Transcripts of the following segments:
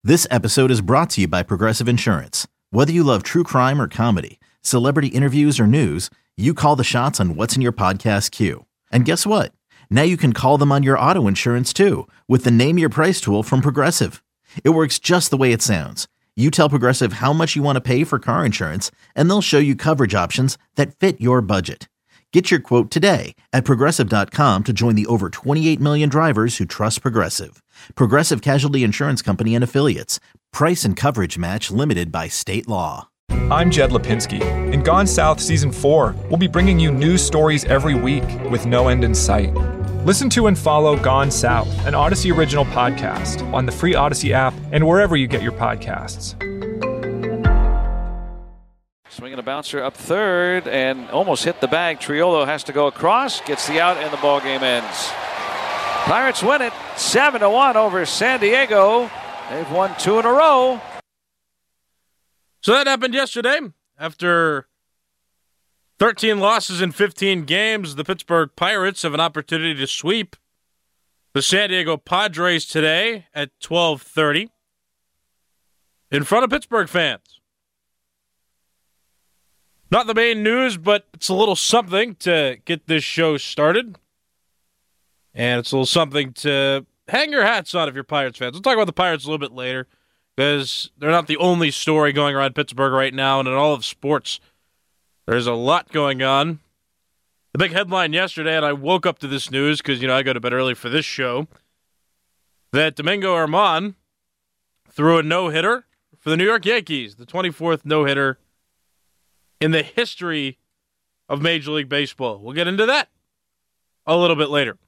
This episode is brought to you by Progressive Insurance. Whether you love true crime or comedy, celebrity interviews or news, you call the shots on what's in your podcast queue. And guess what? Now you can call them on your auto insurance too with the Name Your Price tool from Progressive. It works just the way it sounds. You tell Progressive how much you want to pay for car insurance, and they'll show you coverage options that fit your budget. Get your quote today at Progressive.com to join the over 28 million drivers who trust Progressive. Progressive Casualty Insurance Company and Affiliates. Price and coverage match limited by state law. I'm Jed Lipinski. In Gone South Season 4, we'll be bringing you news stories every week with no end in sight. Listen to and follow Gone South, an Odyssey original podcast, on the free Odyssey app and wherever you get your podcasts. Swinging a bouncer up third and almost hit the bag. Triolo has to go across, gets the out, and the ball game ends. Pirates win it 7-1 over San Diego. They've won 2 in a row. So that happened yesterday. After 13 losses in 15 games, the Pittsburgh Pirates have an opportunity to sweep the San Diego Padres today at 12:30 in front of Pittsburgh fans. Not the main news, but it's a little something to get this show started. And it's a little something to hang your hats on if you're Pirates fans. We'll talk about the Pirates a little bit later because they're not the only story going around Pittsburgh right now. And in all of sports, there's a lot going on. The big headline yesterday, and I woke up to this news because, I go to bed early for this show, that Domingo Germán threw a no-hitter for the New York Yankees, the 24th no-hitter in the history of Major League Baseball. We'll get into that a little bit later.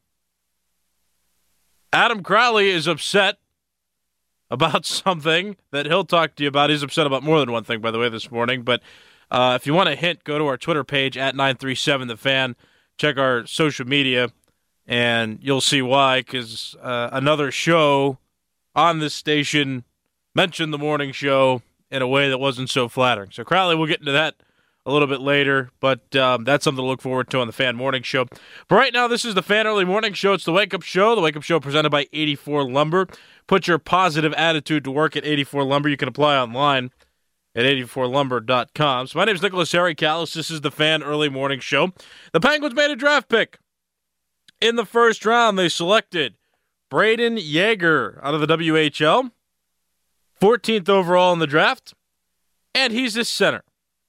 Adam Crowley is upset about something that he'll talk to you about. He's upset about more than one thing, by the way, this morning. But if you want a hint, go to our Twitter page at 937TheFan. Check our social media, and you'll see why, because another show on this station mentioned the morning show in a way that wasn't so flattering. So Crowley, we'll get into that a little bit later, but that's something to look forward to on the Fan Morning Show. But right now, this is the Fan Early Morning Show. It's the Wake Up Show. The Wake Up Show presented by 84 Lumber. Put your positive attitude to work at 84 Lumber. You can apply online at 84lumber.com. So my name is Nicholas Harry Callis. This is the Fan Early Morning Show. The Penguins made a draft pick. In the first round, they selected Braden Yeager out of the WHL, 14th overall in the draft, and he's a center.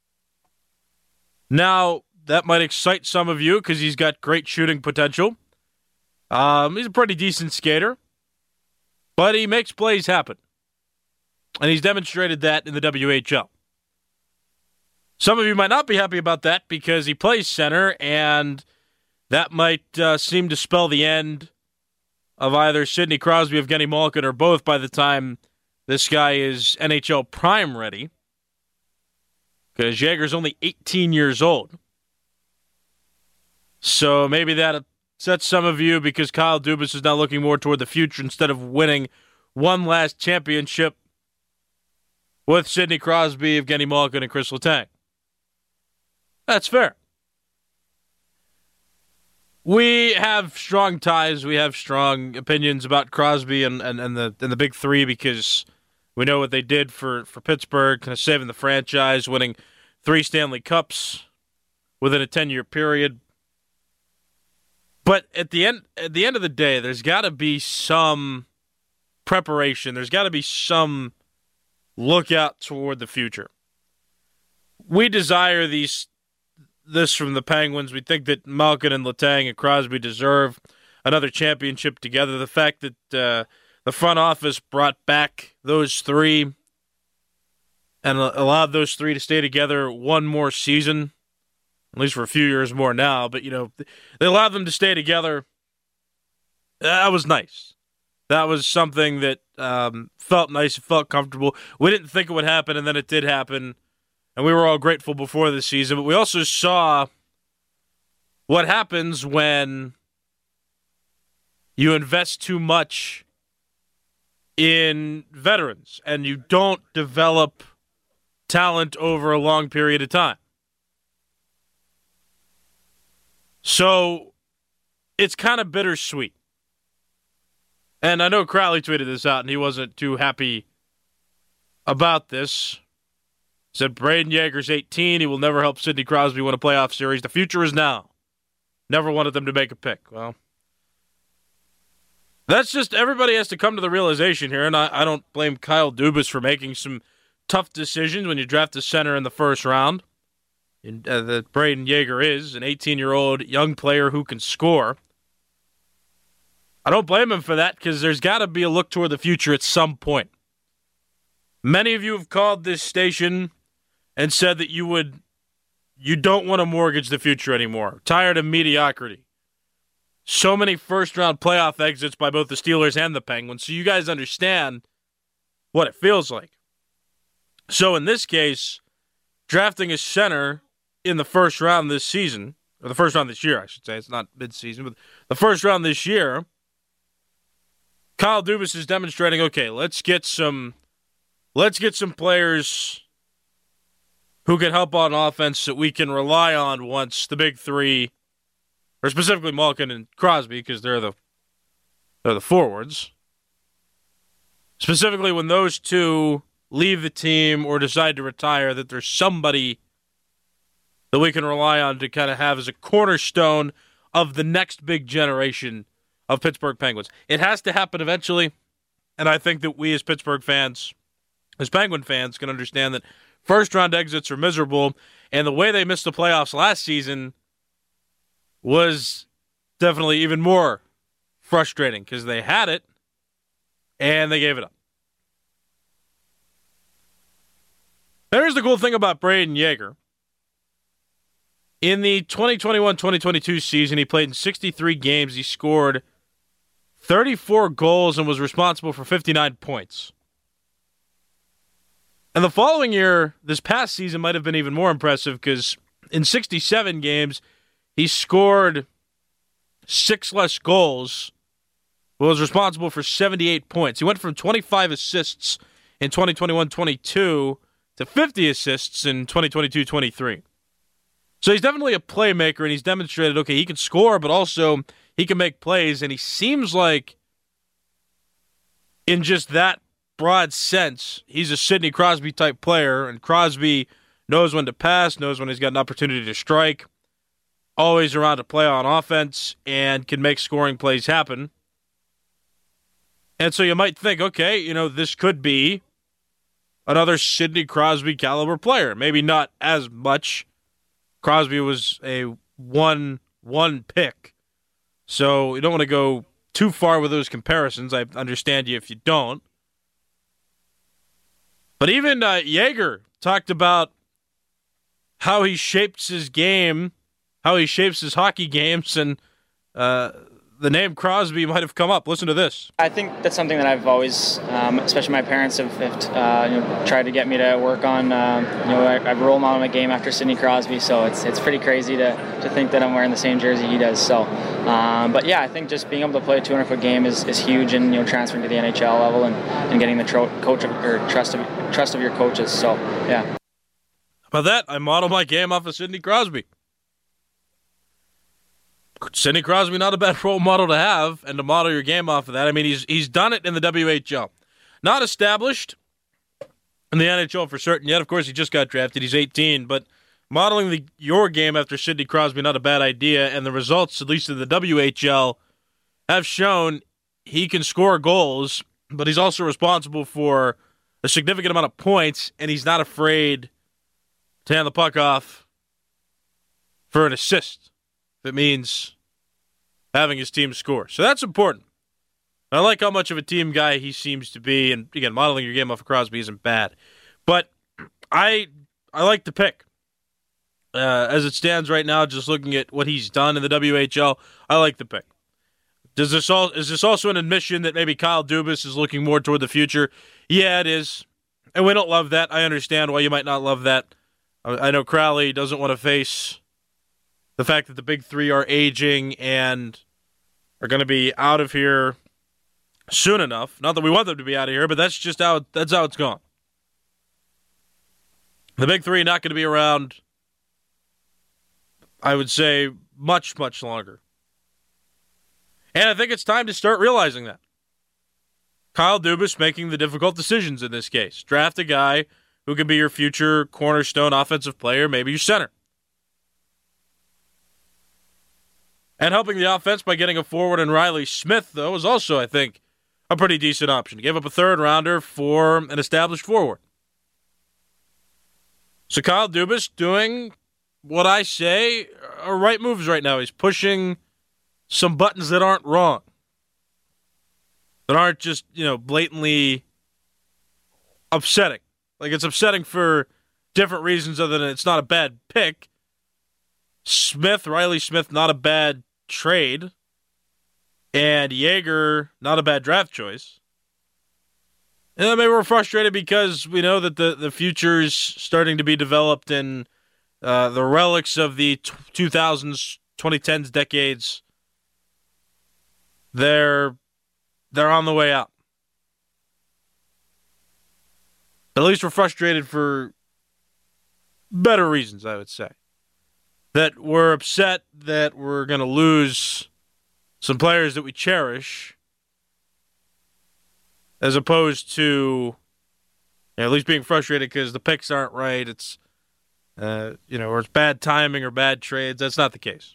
Now, that might excite some of you because he's got great shooting potential. He's a pretty decent skater, but he makes plays happen. And he's demonstrated that in the WHL. Some of you might not be happy about that because he plays center, and that might seem to spell the end of either Sidney Crosby or Evgeny Malkin, or both, by the time this guy is NHL prime ready. Because Yeager's only 18 years old. So maybe that upsets some of you because Kyle Dubas is now looking more toward the future instead of winning one last championship with Sidney Crosby, Evgeny Malkin, and Chris Letang. That's fair. We have strong ties. We have strong opinions about Crosby and the big three because we know what they did for Pittsburgh, kind of saving the franchise, winning 3 Stanley Cups within a 10-year period. But at the end of the day, there's got to be some preparation. There's got to be some lookout toward the future. We desire this from the Penguins. We think that Malkin and Letang and Crosby deserve another championship together. The fact that the front office brought back those three and allowed those three to stay together one more season, at least for a few years more now, but, they allowed them to stay together. That was nice. That was something that felt nice, it felt comfortable. We didn't think it would happen, and then it did happen, and we were all grateful before the season, but we also saw what happens when you invest too much in veterans and you don't develop talent over a long period of time. So it's kind of bittersweet. And I know Crowley tweeted this out, and he wasn't too happy about this. Said Braden Yeager's 18. He will never help Sidney Crosby win a playoff series. The future is now. Never wanted them to make a pick. Well, that's just, everybody has to come to the realization here, and I don't blame Kyle Dubas for making some tough decisions when you draft a center in the first round. That Braden Yeager is an 18-year-old young player who can score. I don't blame him for that because there's got to be a look toward the future at some point. Many of you have called this station and said that you don't want to mortgage the future anymore. Tired of mediocrity. So many first-round playoff exits by both the Steelers and the Penguins, so you guys understand what it feels like. So in this case, drafting a center in the first round this season, or the first round this year, I should say. It's not mid-season, but the first round this year, Kyle Dubas is demonstrating, okay, let's get some players who can help on offense that we can rely on once the big three, or specifically Malkin and Crosby, because they're the forwards. Specifically, when those two leave the team or decide to retire, that there's somebody that we can rely on to kind of have as a cornerstone of the next big generation of Pittsburgh Penguins. It has to happen eventually, and I think that we as Pittsburgh fans, as Penguin fans, can understand that first-round exits are miserable, and the way they missed the playoffs last season was definitely even more frustrating because they had it, and they gave it up. Here's the cool thing about Braden Yeager. In the 2021-2022 season, he played in 63 games. He scored 34 goals and was responsible for 59 points. And the following year, this past season, might have been even more impressive because in 67 games, he scored 6 less goals, but was responsible for 78 points. He went from 25 assists in 2021-22 to 50 assists in 2022-23. So he's definitely a playmaker, and he's demonstrated, okay, he can score, but also he can make plays, and he seems like, in just that broad sense, he's a Sidney Crosby-type player, and Crosby knows when to pass, knows when he's got an opportunity to strike, always around to play on offense, and can make scoring plays happen. And so you might think, okay, this could be another Sidney Crosby caliber player. Maybe not as much. Crosby was a 1-1 pick. So you don't want to go too far with those comparisons. I understand you if you don't. But even Yeager talked about how he shapes his game, how he shapes his hockey games, and the name Crosby might have come up. Listen to this. I think that's something that I've always, especially my parents, have tried to get me to work on. I role model my game after Sidney Crosby, so it's pretty crazy to think that I'm wearing the same jersey he does. So, but yeah, I think just being able to play a 200-foot game is huge, and transferring to the NHL level and getting the trust of your coaches. So, yeah. How about that? I model my game off of Sidney Crosby. Sidney Crosby, not a bad role model to have, and to model your game off of that. I mean, he's done it in the WHL. Not established in the NHL for certain yet. Of course, he just got drafted. He's 18, but modeling your game after Sidney Crosby, not a bad idea, and the results, at least in the WHL, have shown he can score goals, but he's also responsible for a significant amount of points, and he's not afraid to hand the puck off for an assist. That means having his team score. So that's important. I like how much of a team guy he seems to be, and again, modeling your game off of Crosby isn't bad. But I like the pick. As it stands right now, just looking at what he's done in the WHL, I like the pick. Is this also an admission that maybe Kyle Dubas is looking more toward the future? Yeah, it is. And we don't love that. I understand why you might not love that. I know Crowley doesn't want to face the fact that the big three are aging and are going to be out of here soon enough. Not that we want them to be out of here, but that's just how it's gone. The big three not going to be around, I would say, much, much longer. And I think it's time to start realizing that. Kyle Dubas making the difficult decisions in this case. Draft a guy who can be your future cornerstone offensive player, maybe your center. And helping the offense by getting a forward in Riley Smith, though, is also, I think, a pretty decent option. He gave up a third-rounder for an established forward. So Kyle Dubas doing what I say are right moves right now. He's pushing some buttons that aren't wrong. That aren't just, blatantly upsetting. Like, it's upsetting for different reasons other than it's not a bad pick. Riley Smith, not a bad trade. And Yeager, not a bad draft choice. And then maybe we're frustrated because we know that the future's starting to be developed in the relics of the 2000s, 2010s decades. They're on the way out. At least we're frustrated for better reasons, I would say. That we're upset that we're going to lose some players that we cherish, as opposed to at least being frustrated because the picks aren't right. It's or it's bad timing or bad trades. That's not the case.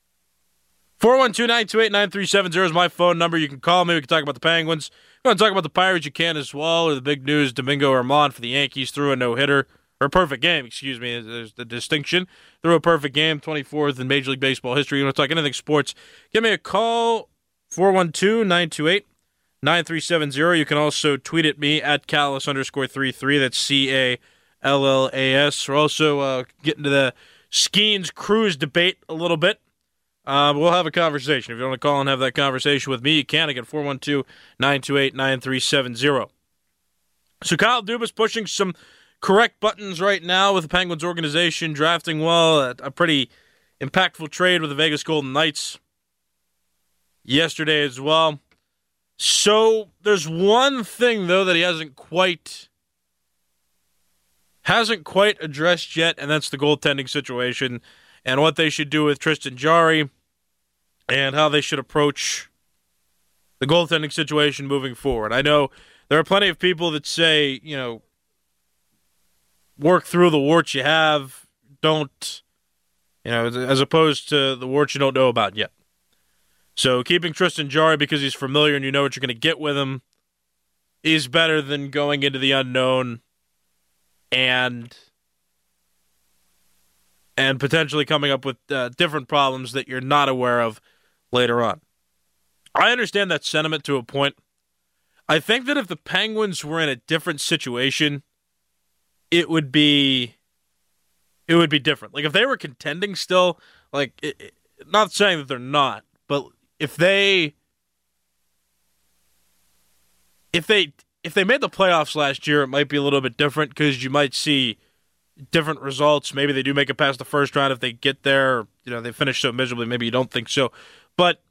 412-928-9370 is my phone number. You can call me. We can talk about the Penguins. If you want to talk about the Pirates, you can as well. Or the big news, Domingo Germán for the Yankees threw a no-hitter. Or a perfect game, excuse me. There's the distinction. Threw a perfect game, 24th in Major League Baseball history. You want to talk anything sports, give me a call, 412-928-9370. You can also tweet at me at Callis_33. That's CALLAS. We're also getting to the Skeens Cruise debate a little bit. We'll have a conversation. If you want to call and have that conversation with me, you can. Again, 412-928-9370. So Kyle Dubas pushing some correct buttons right now with the Penguins organization, drafting well, a pretty impactful trade with the Vegas Golden Knights yesterday as well. So there's one thing, though, that he hasn't quite addressed yet, and that's the goaltending situation and what they should do with Tristan Jarry and how they should approach the goaltending situation moving forward. I know there are plenty of people that say, work through the warts you have, don't, as opposed to the warts you don't know about yet. So keeping Tristan Jarry because he's familiar and you know what you're going to get with him is better than going into the unknown and potentially coming up with different problems that you're not aware of later on. I understand that sentiment to a point. I think that if the Penguins were in a different situation, it would be different. Like if they were contending still, not saying that they're not, but if they made the playoffs last year, it might be a little bit different because you might see different results. Maybe they do make it past the first round if they get there. They finish so miserably. Maybe you don't think so. But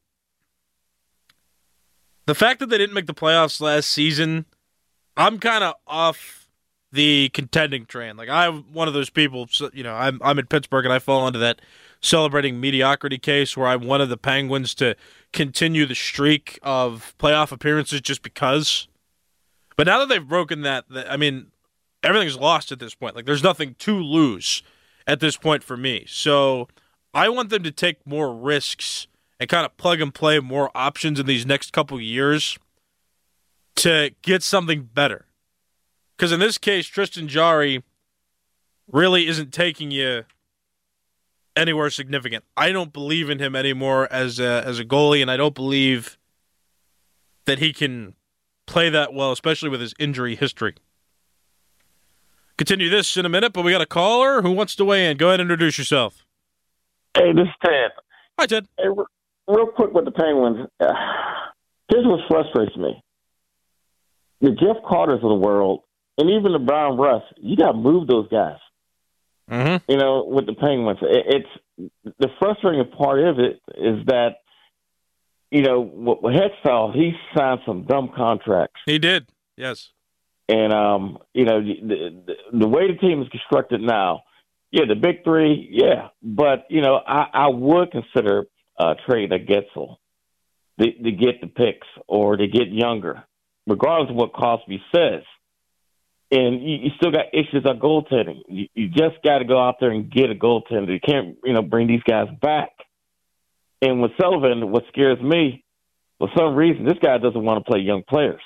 the fact that they didn't make the playoffs last season, I'm kind of off the contending train. Like I'm one of those people, I'm in Pittsburgh and I fall into that celebrating mediocrity case where I wanted the Penguins to continue the streak of playoff appearances just because. But now that they've broken that, everything's lost at this point. Like there's nothing to lose at this point for me. So I want them to take more risks and kind of plug and play more options in these next couple years to get something better. Because in this case, Tristan Jarry really isn't taking you anywhere significant. I don't believe in him anymore as a goalie, and I don't believe that he can play that well, especially with his injury history. Continue this in a minute, but we got a caller who wants to weigh in. Go ahead and introduce yourself. Hey, this is Ted. Hi, Ted. Hey, real quick with the Penguins, here's what frustrates me. The Jeff Carters of the world, and even the Brian Russ, you got to move those guys. Mm-hmm. With the Penguins. It's the frustrating part of it is that, with Hextall, he signed some dumb contracts. He did, yes. And, the way the team is constructed now, the big three, but, I would consider trading a Getzel to get the picks or to get younger. regardless of what Crosby says. And you still got issues on goaltending. You just got to go out there and get a goaltender. You can't, bring these guys back. And with Sullivan, what scares me, for some reason, this guy doesn't want to play young players.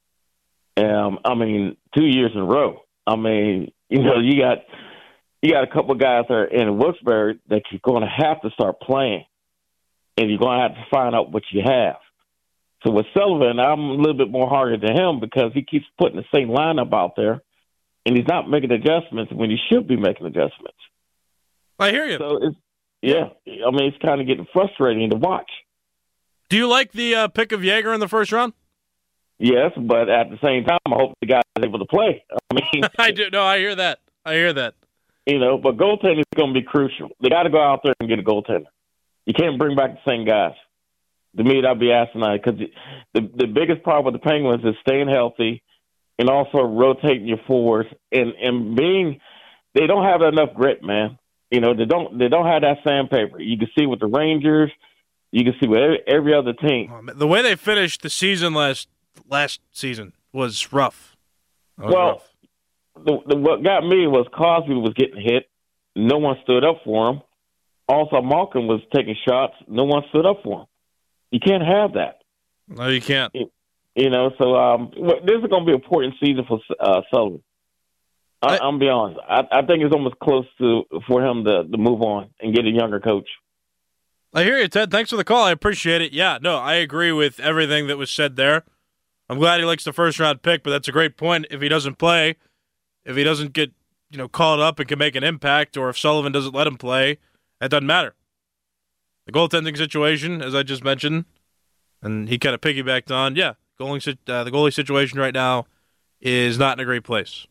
2 years in a row. You got a couple of guys that are in Wilkes-Barre that you're going to have to start playing, and you're going to have to find out what you have. So with Sullivan, I'm a little bit more harder to him because he keeps putting the same lineup out there, and he's not making adjustments when he should be making adjustments. I hear you. So it's kind of getting frustrating to watch. Do you like the pick of Yeager in the first round? Yes, but at the same time, I hope the guy is able to play. I do. No, I hear that. But goaltending is going to be crucial. They got to go out there and get a goaltender. You can't bring back the same guys. To me, that'd be asinine because the biggest problem with the Penguins is staying healthy and also rotating your forwards and being they don't have enough grit, man. They don't have that sandpaper. You can see with the Rangers, you can see with every other team. The way they finished the season last season was rough. What got me was Crosby was getting hit. No one stood up for him. Also, Malkin was taking shots. No one stood up for him. You can't have that. No, you can't. So this is going to be an important season for Sullivan. I'm be honest. I think it's almost close for him to move on and get a younger coach. I hear you, Ted. Thanks for the call. I appreciate it. Yeah, no, I agree with everything that was said there. I'm glad he likes the first-round pick, but that's a great point. If he doesn't play, if he doesn't get called up and can make an impact, or if Sullivan doesn't let him play, that doesn't matter. The goaltending situation, as I just mentioned, and he kind of piggybacked on, the goalie situation right now is not in a great place.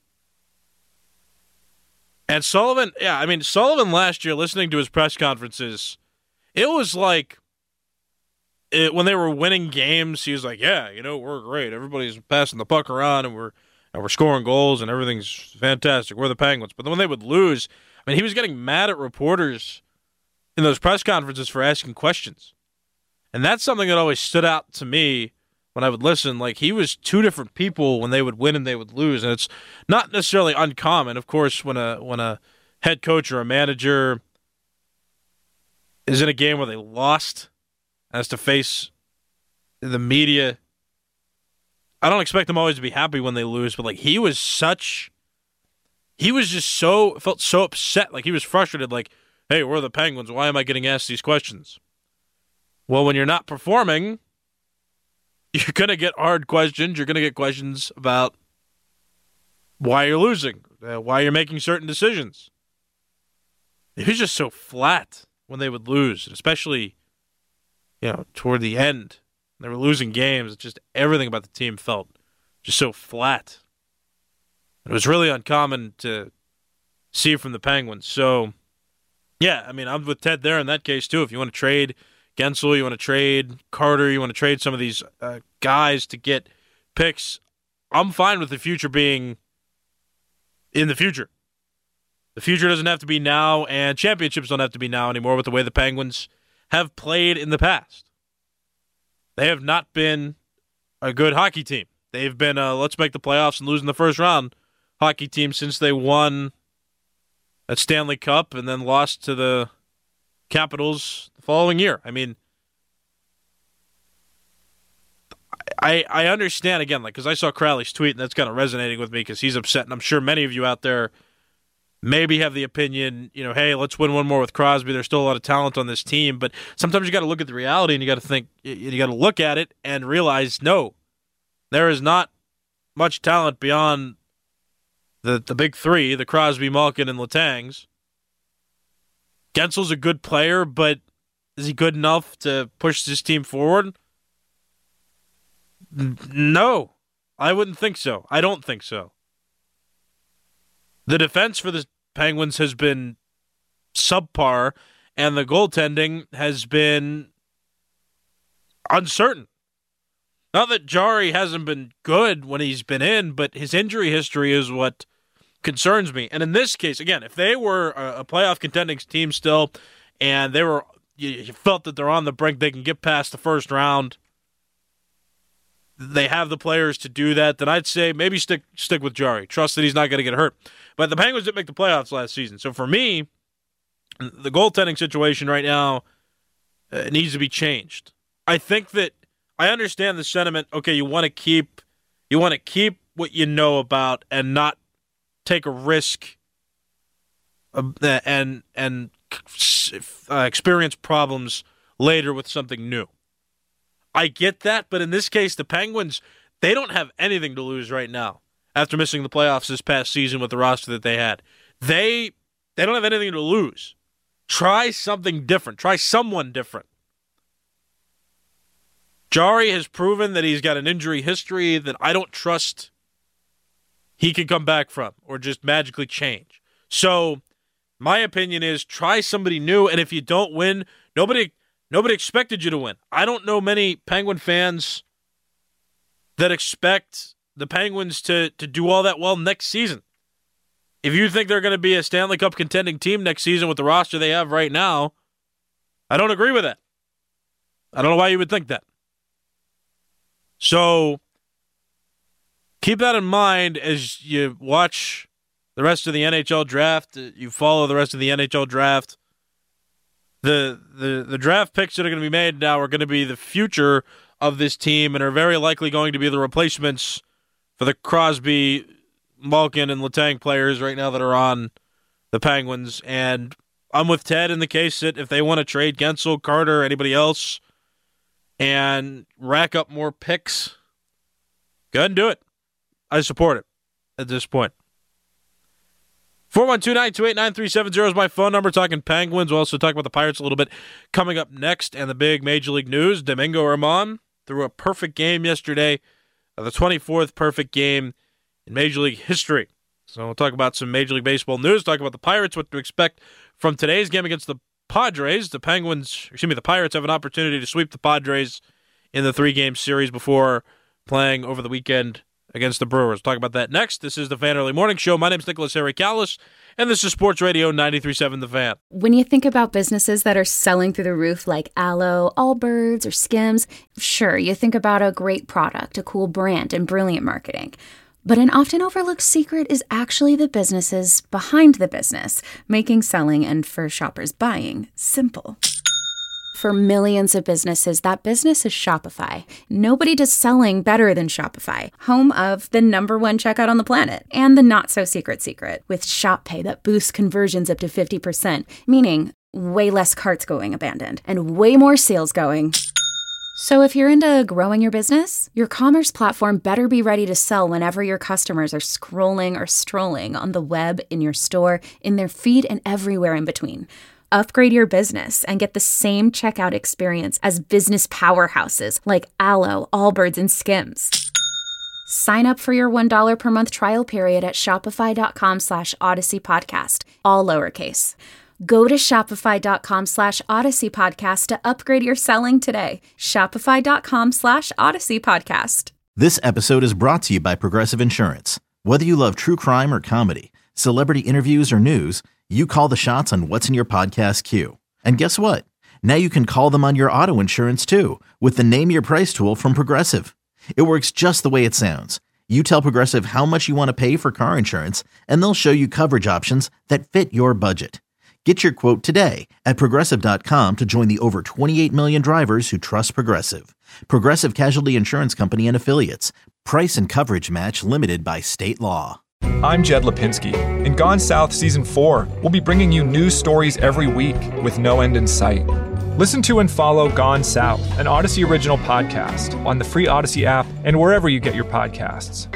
And Sullivan, Sullivan last year, listening to his press conferences, it was like when they were winning games, he was like, we're great. Everybody's passing the puck around, and we're scoring goals, and everything's fantastic. We're the Penguins. But then when they would lose, he was getting mad at reporters in those press conferences for asking questions. And that's something that always stood out to me when I would listen. Like, he was two different people when they would win and they would lose. And it's not necessarily uncommon. Of course, when a head coach or a manager is in a game where they lost, has to face the media, I don't expect them always to be happy when they lose, but he felt so upset, like he was frustrated, like, hey, we're the Penguins, why am I getting asked these questions? Well, when you're not performing, you're going to get hard questions. You're going to get questions about why you're losing, why you're making certain decisions. It was just so flat when they would lose, especially, toward the end. They were losing games. Just everything about the team felt just so flat. It was really uncommon to see from the Penguins. So, I'm with Ted there in that case, too. If you want to trade Gensel, you want to trade Carter, you want to trade some of these guys to get picks, I'm fine with the future being in the future. The future doesn't have to be now, and championships don't have to be now anymore with the way the Penguins have played in the past. They have not been a good hockey team. They've been let's make the playoffs and lose in the first round hockey team since they won that Stanley Cup and then lost to the Capitals the following year. I understand, again, because I saw Crowley's tweet, and that's kind of resonating with me because he's upset, and I'm sure many of you out there maybe have the opinion, hey, let's win one more with Crosby. There's still a lot of talent on this team, but sometimes you got to look at the reality, and you got to think, you got to look at it and realize, no, there is not much talent beyond the big three, the Crosby, Malkin, and Letangs. Gensel's a good player, but is he good enough to push this team forward? No, I wouldn't think so. I don't think so. The defense for the Penguins has been subpar, and the goaltending has been uncertain. Not that Jari hasn't been good when he's been in, but his injury history is what concerns me. And in this case, again, if they were a playoff contending team still, and you felt that they're on the brink, they can get past the first round, they have the players to do that, then I'd say maybe stick with Jarry. Trust that he's not going to get hurt. But the Penguins didn't make the playoffs last season. So for me, the goaltending situation right now needs to be changed. I think that I understand the sentiment. Okay, you want to keep what you know about and not take a risk and experience problems later with something new. I get that, but in this case, the Penguins, they don't have anything to lose right now after missing the playoffs this past season with the roster that they had. They don't have anything to lose. Try something different. Try someone different. Jarry has proven that he's got an injury history that I don't trust he can come back from or just magically change. So my opinion is try somebody new, and if you don't win, nobody expected you to win. I don't know many Penguin fans that expect the Penguins to do all that well next season. If you think they're going to be a Stanley Cup contending team next season with the roster they have right now, I don't agree with that. I don't know why you would think that. So keep that in mind as you watch the rest of the NHL draft. You follow the rest of the NHL draft. The draft picks that are going to be made now are going to be the future of this team and are very likely going to be the replacements for the Crosby, Malkin, and Letang players right now that are on the Penguins. And I'm with Ted in the case that if they want to trade Gensel, Carter, anybody else, and rack up more picks, go ahead and do it. I support it at this point. 412-928-9370 is my phone number. Talking Penguins. We'll also talk about the Pirates a little bit coming up next and the big Major League news. Domingo Germán threw a perfect game yesterday, the 24th perfect game in Major League history. So we'll talk about some Major League Baseball news, talk about the Pirates, what to expect from today's game against the Padres. The Pirates have an opportunity to sweep the Padres in the 3-game series before playing over the weekend against the Brewers. We'll talk about that next. This is the Fan Early Morning Show. My name is Nicholas Harry Callis, and this is Sports Radio 93.7 The Fan. When you think about businesses that are selling through the roof like Aloe, Allbirds, or Skims, sure, you think about a great product, a cool brand, and brilliant marketing. But an often overlooked secret is actually the businesses behind the business, making selling and for shoppers buying simple. For millions of businesses, that business is Shopify. Nobody does selling better than Shopify, home of the #1 checkout on the planet and the not-so-secret secret with Shop Pay that boosts conversions up to 50%, meaning way less carts going abandoned and way more sales going. So if you're into growing your business, your commerce platform better be ready to sell whenever your customers are scrolling or strolling on the web, in your store, in their feed, and everywhere in between. Upgrade your business and get the same checkout experience as business powerhouses like Aloe, Allbirds, and Skims. Sign up for your $1 per month trial period at shopify.com/Odyssey Podcast, all lowercase. Go to shopify.com /Odyssey Podcast to upgrade your selling today. Shopify.com /Odyssey Podcast. This episode is brought to you by Progressive Insurance. Whether you love true crime or comedy, celebrity interviews or news, you call the shots on what's in your podcast queue. And guess what? Now you can call them on your auto insurance too with the Name Your Price tool from Progressive. It works just the way it sounds. You tell Progressive how much you want to pay for car insurance, and they'll show you coverage options that fit your budget. Get your quote today at Progressive.com to join the over 28 million drivers who trust Progressive. Progressive Casualty Insurance Company and Affiliates. Price and coverage match limited by state law. I'm Jed Lipinski. In Gone South Season 4, we'll be bringing you news stories every week with no end in sight. Listen to and follow Gone South, an Odyssey original podcast, on the free Odyssey app and wherever you get your podcasts.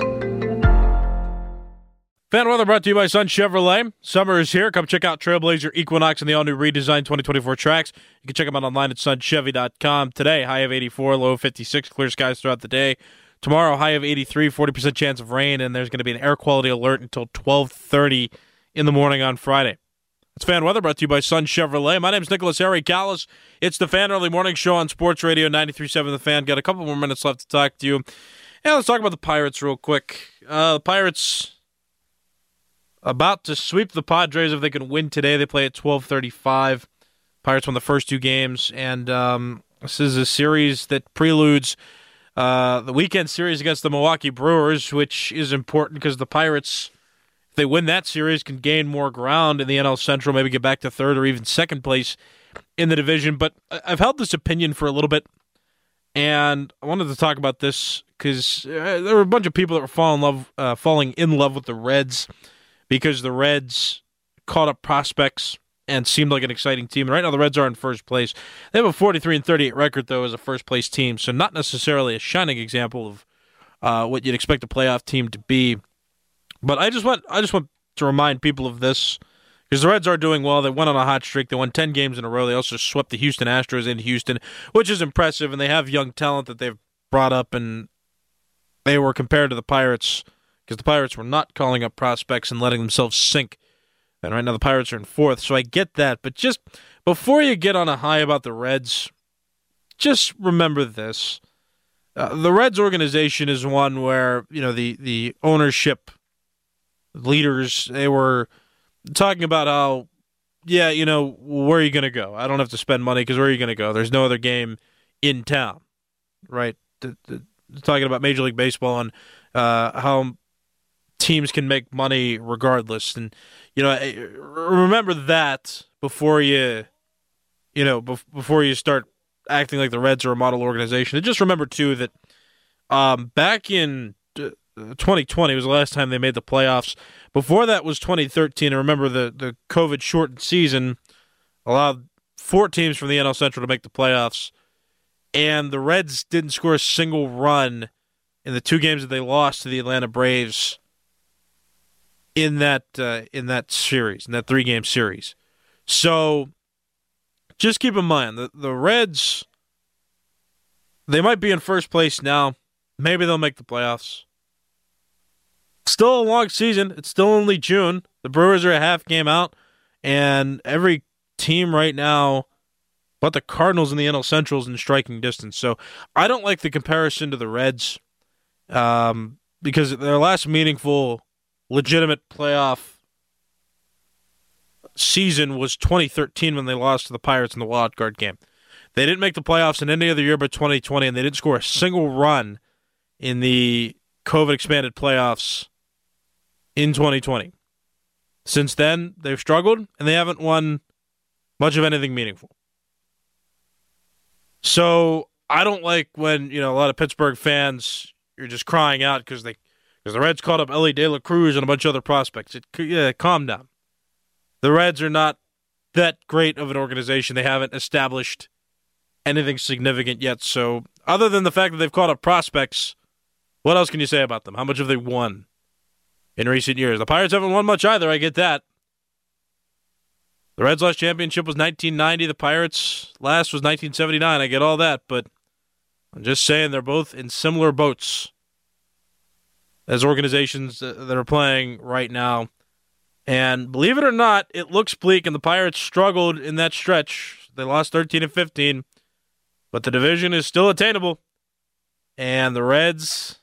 Fan weather brought to you by Sun Chevrolet. Summer is here. Come check out Trailblazer, Equinox, and the all-new redesigned 2024 tracks. You can check them out online at sunchevy.com. Today, high of 84, low of 56, clear skies throughout the day. Tomorrow, high of 83, 40% chance of rain, and there's going to be an air quality alert until 12:30 in the morning on Friday. It's fan weather brought to you by Sun Chevrolet. My name is Nicholas Harry Callis. It's the Fan Early Morning Show on Sports Radio 93.7 The Fan. Got a couple more minutes left to talk to you. And let's talk about the Pirates real quick. The Pirates about to sweep the Padres if they can win today. They play at 12:35. Pirates won the first 2 games, and this is a series that preludes the weekend series against the Milwaukee Brewers, which is important because the Pirates, if they win that series, can gain more ground in the NL Central, maybe get back to third or even second place in the division. But I've held this opinion for a little bit, and I wanted to talk about this because there were a bunch of people that were falling in love with the Reds because the Reds caught up prospects and seemed like an exciting team. And right now the Reds are in first place. They have a 43-38 record, though, as a first-place team, so not necessarily a shining example of what you'd expect a playoff team to be. But I just want to remind people of this because the Reds are doing well. They went on a hot streak. They won 10 games in a row. They also swept the Houston Astros in Houston, which is impressive, and they have young talent that they've brought up, and they were compared to the Pirates because the Pirates were not calling up prospects and letting themselves sink. And right now the Pirates are in fourth, so I get that. But just before you get on a high about the Reds, just remember this. The Reds organization is one where, the ownership leaders, they were talking about how, where are you going to go? I don't have to spend money because where are you going to go? There's no other game in town, right? Talking about Major League Baseball and how teams can make money regardless. And, remember that before you start acting like the Reds are a model organization. And just remember, too, that back in 2020 was the last time they made the playoffs. Before that was 2013. And remember, the COVID-shortened season allowed 4 teams from the NL Central to make the playoffs. And the Reds didn't score a single run in the 2 games that they lost to the Atlanta Braves in that series, in that 3-game series. So just keep in mind the Reds, they might be in first place now. Maybe they'll make the playoffs. Still a long season. It's still only June. The Brewers are a half game out, and every team right now but the Cardinals in the NL Central is in striking distance. So I don't like the comparison to the Reds because their last meaningful, legitimate playoff season was 2013 when they lost to the Pirates in the wild card game. They didn't make the playoffs in any other year but 2020, and they didn't score a single run in the COVID-expanded playoffs in 2020. Since then, they've struggled, and they haven't won much of anything meaningful. So I don't like when, a lot of Pittsburgh fans, you're just crying out because the Reds caught up Elly De La Cruz and a bunch of other prospects. Calm down. The Reds are not that great of an organization. They haven't established anything significant yet. So other than the fact that they've caught up prospects, what else can you say about them? How much have they won in recent years? The Pirates haven't won much either. I get that. The Reds' last championship was 1990. The Pirates' last was 1979. I get all that, but I'm just saying they're both in similar boats as organizations that are playing right now. And believe it or not, it looks bleak, and the Pirates struggled in that stretch. They lost 13 and 15, but the division is still attainable. And the Reds,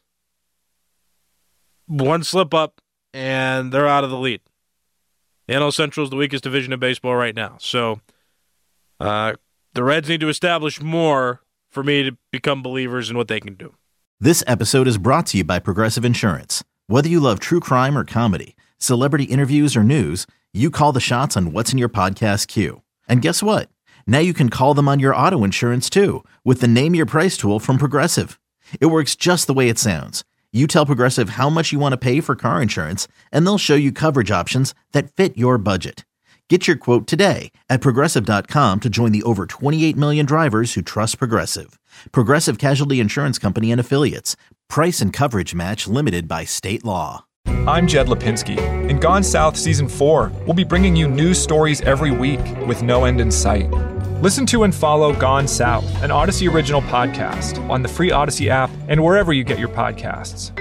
one slip up, and they're out of the lead. The NL Central is the weakest division in baseball right now. So the Reds need to establish more for me to become believers in what they can do. This episode is brought to you by Progressive Insurance. Whether you love true crime or comedy, celebrity interviews or news, you call the shots on what's in your podcast queue. And guess what? Now you can call them on your auto insurance too with the Name Your Price tool from Progressive. It works just the way it sounds. You tell Progressive how much you want to pay for car insurance, and they'll show you coverage options that fit your budget. Get your quote today at Progressive.com to join the over 28 million drivers who trust Progressive. Progressive Casualty Insurance Company and Affiliates. Price and coverage match limited by state law. I'm Jed Lipinski. In Gone South Season 4, we'll be bringing you news stories every week with no end in sight. Listen to and follow Gone South, an Odyssey original podcast, on the free Odyssey app and wherever you get your podcasts.